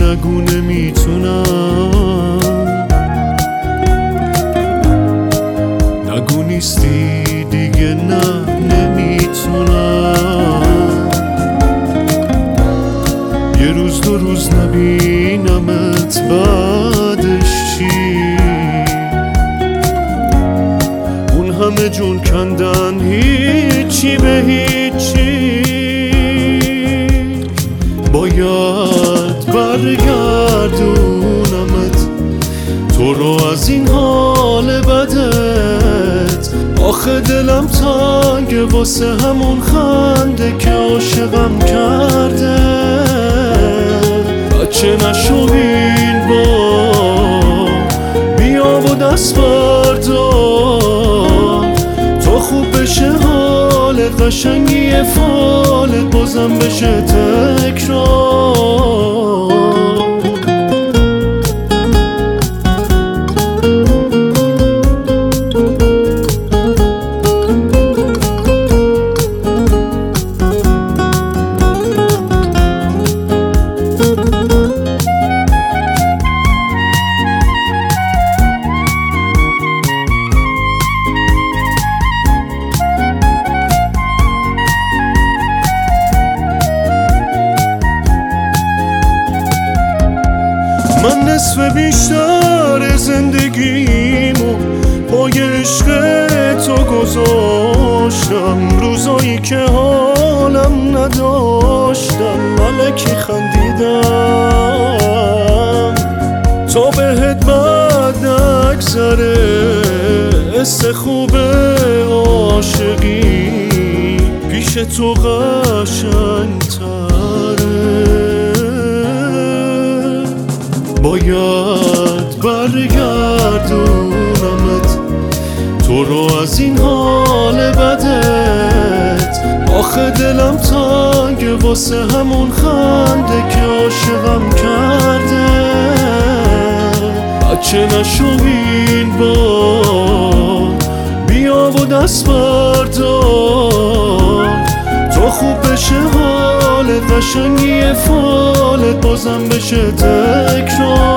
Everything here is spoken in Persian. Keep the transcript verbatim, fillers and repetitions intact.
نگو نمیتونم، نگو نیستی دیگه، نه نمیتونم. یه روز دو روز نبینمت بعدش چی؟ اون همه جون کندن هیچی به هیچی. باید برگردونمت تو رو از این حال بدت. آخه دلم تنگه واسه همون خنده که عاشقم کرده. بچه نشو این بار، بیا و دست بردار. تو خوب بشه حالت، قشنگی فالت بازم بشه تکرار. من نصف بیشتر زندگیمو پای عشق تو گذاشتم. روزایی که حالم نداشتم الکی خندیدم تا بهت بد نگذره. حس خوب عاشقی پیش تو قشنگ‌تره. باید برگردونمت تو رو از این حال بدت. آخه دلم تنگه واسه همون خنده که عاشقم کرده. بچه نشو این بار، بیا و دست بردار. تو خوب بشه حالت، قشنگی فالت بازم بشه تکرار.